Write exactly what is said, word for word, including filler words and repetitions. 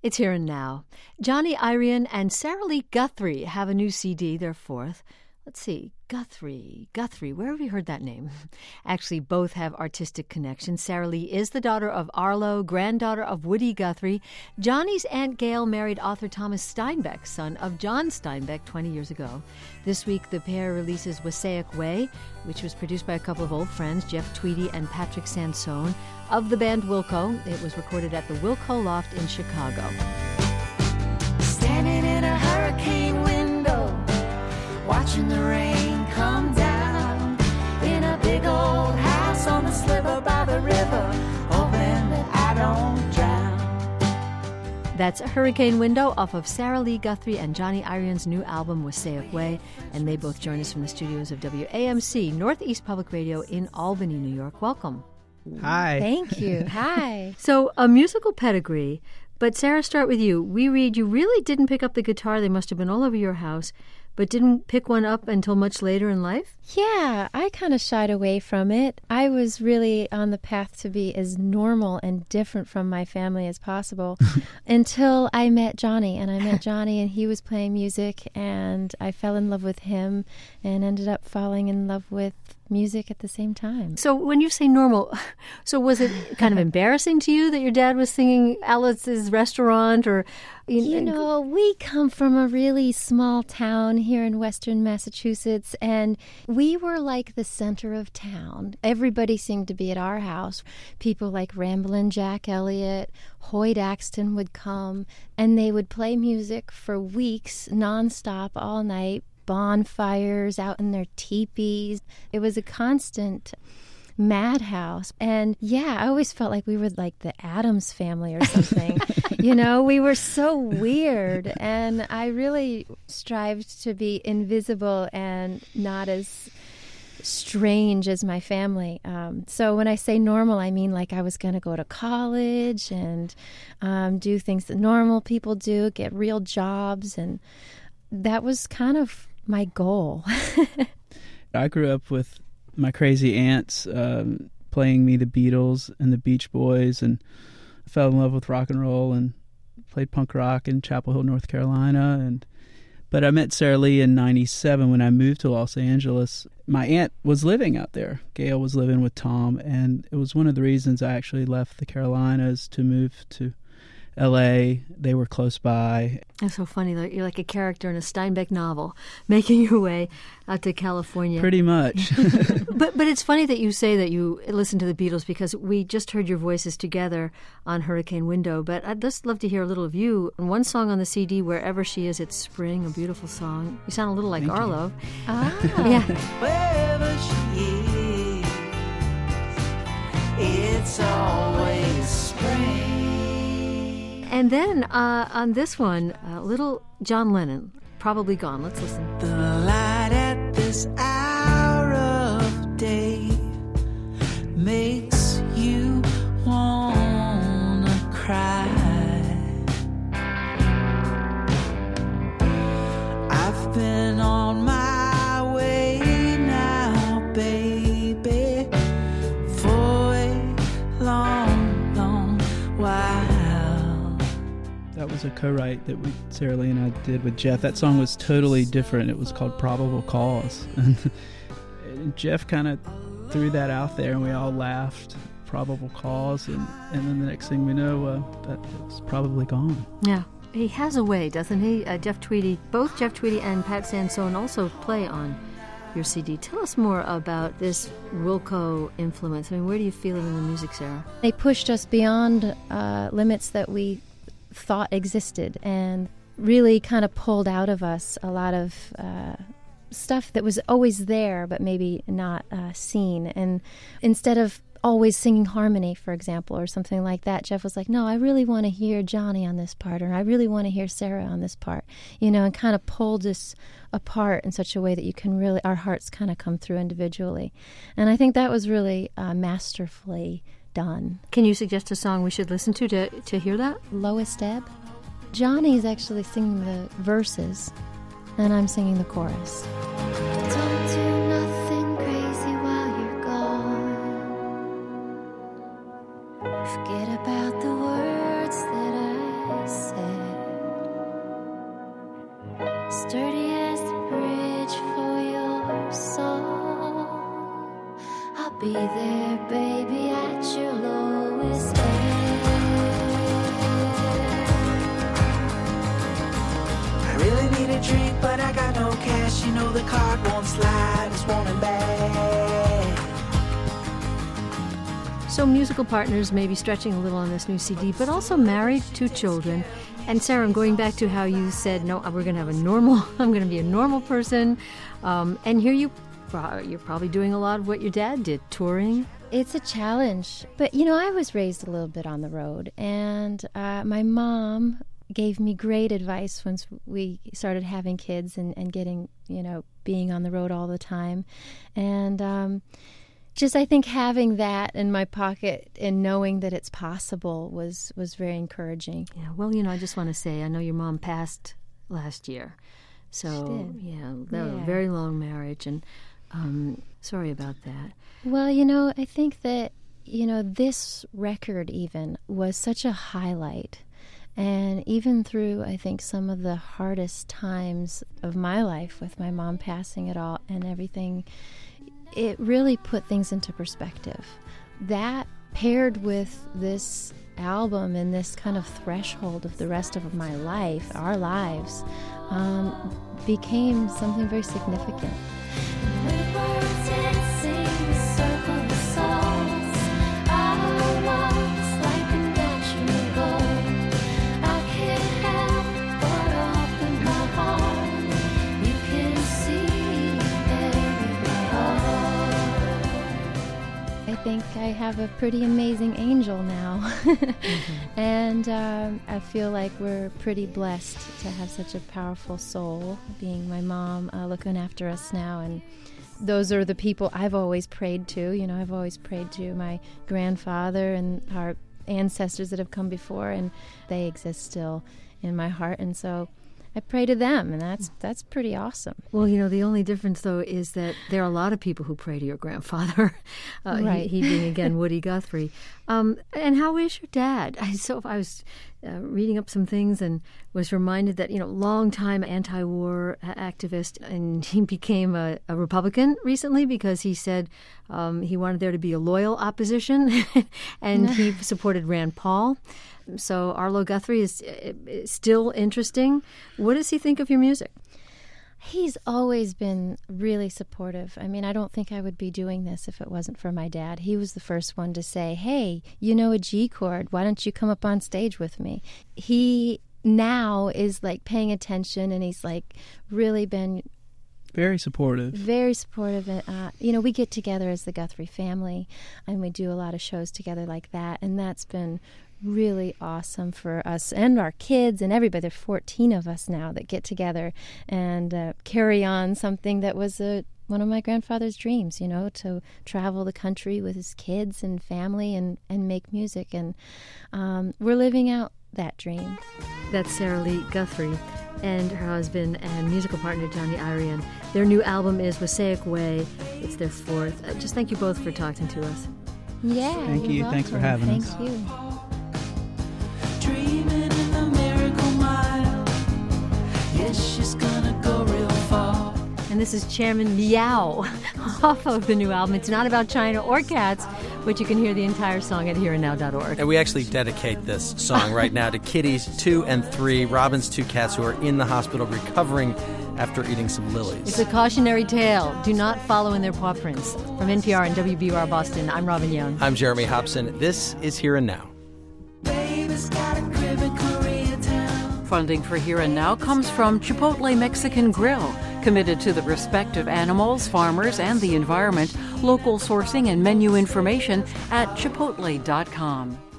It's Here and Now. Johnny Irion and Sarah Lee Guthrie have a new C D, their fourth. Let's see, Guthrie, Guthrie, where have you heard that name? Actually, both have artistic connections. Sarah Lee is the daughter of Arlo, granddaughter of Woody Guthrie. Johnny's Aunt Gail married author Thomas Steinbeck, son of John Steinbeck, twenty years ago. This week, the pair releases Wassaic Way, which was produced by a couple of old friends, Jeff Tweedy and Patrick Sansone, of the band Wilco. It was recorded at the Wilco Loft in Chicago. Standing in a hurricane window, watching the rain come down, in a big old house on the sliver by the river, hoping that I don't drown. That's Hurricane Window off of Sarah Lee Guthrie and Johnny Irion's new album, Wassaic Way, and they both join us from the studios of W A M C, Northeast Public Radio in Albany, New York. Welcome. Hi. Thank you. Hi. So, a musical pedigree, but Sarah, start with you. We read you really didn't pick up the guitar. They must have been all over your house, but didn't pick one up until much later in life? Yeah, I kind of shied away from it. I was really on the path to be as normal and different from my family as possible until I met Johnny. And I met Johnny, and he was playing music, and I fell in love with him and ended up falling in love with music at the same time. So when you say normal, so was it kind of embarrassing to you that your dad was singing Alice's Restaurant? Or You, you know, we come from a really small town here in western Massachusetts, and we were like the center of town. Everybody seemed to be at our house. People like Ramblin' Jack Elliott, Hoyt Axton would come, and they would play music for weeks, nonstop, all night, bonfires out in their teepees. It was a constant madhouse. And yeah, I always felt like we were like the Addams Family or something. You know, we were so weird. And I really strived to be invisible and not as strange as my family. Um, so when I say normal, I mean like I was going to go to college and um, do things that normal people do, get real jobs. And that was kind of my goal. I grew up with my crazy aunts um, playing me the Beatles and the Beach Boys, and I fell in love with rock and roll and played punk rock in Chapel Hill, North Carolina. And but I met Sarah Lee in ninety-seven when I moved to Los Angeles. My aunt was living out there. Gail was living with Tom, and it was one of the reasons I actually left the Carolinas to move to L A. They were close by. It's so funny. You're like a character in a Steinbeck novel, making your way out to California. Pretty much. but but it's funny that you say that you listen to the Beatles, because we just heard your voices together on Hurricane Window. But I'd just love to hear a little of you. And one song on the C D, Wherever She Is, It's Spring, a beautiful song. You sound a little like Thank Arlo. You. Ah. Yeah. Wherever she is, it's always spring. And then uh, on this one, uh, little John Lennon, Probably Gone. Let's listen. The light at this hour of day makes you wanna cry. I've been on my way now, baby, for a long, long while. That was a co-write that we, Sarah Lee and I did with Jeff. That song was totally different. It was called Probable Cause. And Jeff kind of threw that out there, and we all laughed. Probable Cause. And, and then the next thing we know, uh, that was Probably Gone. Yeah. He has a way, doesn't he? Uh, Jeff Tweedy, both Jeff Tweedy and Pat Sansone also play on your C D. Tell us more about this Wilco influence. I mean, where do you feel it in the music, Sarah? They pushed us beyond uh, limits that we thought existed, and really kind of pulled out of us a lot of uh, stuff that was always there but maybe not uh, seen. And instead of always singing harmony, for example, or something like that, Jeff was like, no, I really want to hear Johnny on this part, or I really want to hear Sarah on this part, you know, and kind of pulled us apart in such a way that you can really, our hearts kind of come through individually. And I think that was really uh, masterfully done. Can you suggest a song we should listen to to, to hear that? Lowest Ebb. Johnny's actually singing the verses, and I'm singing the chorus. Don't do nothing crazy while you're gone. Forget about the words that I said. be there, baby, at your lowest ebb. I really need a drink, but I got no cash. You know the card won't slide, it's wanting back. So musical partners may be stretching a little on this new C D, but also married, two children. And Sarah, I'm going back to how you said, no, we're going to have a normal, I'm going to be a normal person. Um, and here you, you're probably doing a lot of what your dad did, touring. It's a challenge. But, you know, I was raised a little bit on the road. And uh, my mom gave me great advice once we started having kids and, and getting, you know, being on the road all the time. And um, just I think having that in my pocket and knowing that it's possible was, was very encouraging. Yeah, well, you know, I just want to say, I know your mom passed last year. So, yeah, that was Yeah. a very long marriage, and um, sorry about that. Well, you know, I think that, you know, this record even was such a highlight. And even through, I think, some of the hardest times of my life with my mom passing it all and everything, it really put things into perspective. That paired with this album and this kind of threshold of the rest of my life, our lives, um, became something very significant. We were dancing, circle the souls. Our love's like a natural gold. I can't help but open my heart. You can see, baby, my heart. I think I have a pretty amazing angel now. mm-hmm. And um, I feel like we're pretty blessed to have such a powerful soul, being my mom uh, looking after us now. And those are the people I've always prayed to. You know, I've always prayed to my grandfather and our ancestors that have come before, and they exist still in my heart. And so I pray to them, and that's that's pretty awesome. Well, you know, the only difference, though, is that there are a lot of people who pray to your grandfather, uh, right. he, he being, again, Woody Guthrie. Um, and how is your dad? I, so I was uh, reading up some things and was reminded that, you know, longtime anti-war activist, and he became a, a Republican recently because he said um, he wanted there to be a loyal opposition, and he supported Rand Paul. So Arlo Guthrie is, is still interesting. What does he think of your music? He's always been really supportive. I mean, I don't think I would be doing this if it wasn't for my dad. He was the first one to say, hey, you know a G chord. Why don't you come up on stage with me? He now is like paying attention, and he's like really been Very supportive. Very supportive. Uh, you know, we get together as the Guthrie family, and we do a lot of shows together like that, and that's been really awesome for us and our kids and everybody. There are fourteen of us now that get together and uh, carry on something that was a, one of my grandfather's dreams, you know, to travel the country with his kids and family and, and make music. And um, we're living out that dream. That's Sarah Lee Guthrie and her husband and musical partner Johnny Irion. Their new album is Wassaic Way. It's their fourth. Uh, just thank you both for talking to us. Yeah, Thank you're you. welcome. Thanks for having Thank us. you. Dreaming in the miracle mile. Yes, she's gonna go real far. And this is Chairman Meow off of the new album. It's not about China or cats, but you can hear the entire song at here and now dot org. And we actually dedicate this song right now to kitties two and three, Robin's two cats who are in the hospital recovering after eating some lilies. It's a cautionary tale. Do not follow in their paw prints. From N P R and W B U R Boston, I'm Robin Young. I'm Jeremy Hobson. This is Here and Now. Baby's got a crib in Koreatown. Funding for Here and Now comes from Chipotle Mexican Grill, committed to the respect of animals, farmers, and the environment. Local sourcing and menu information at chipotle dot com.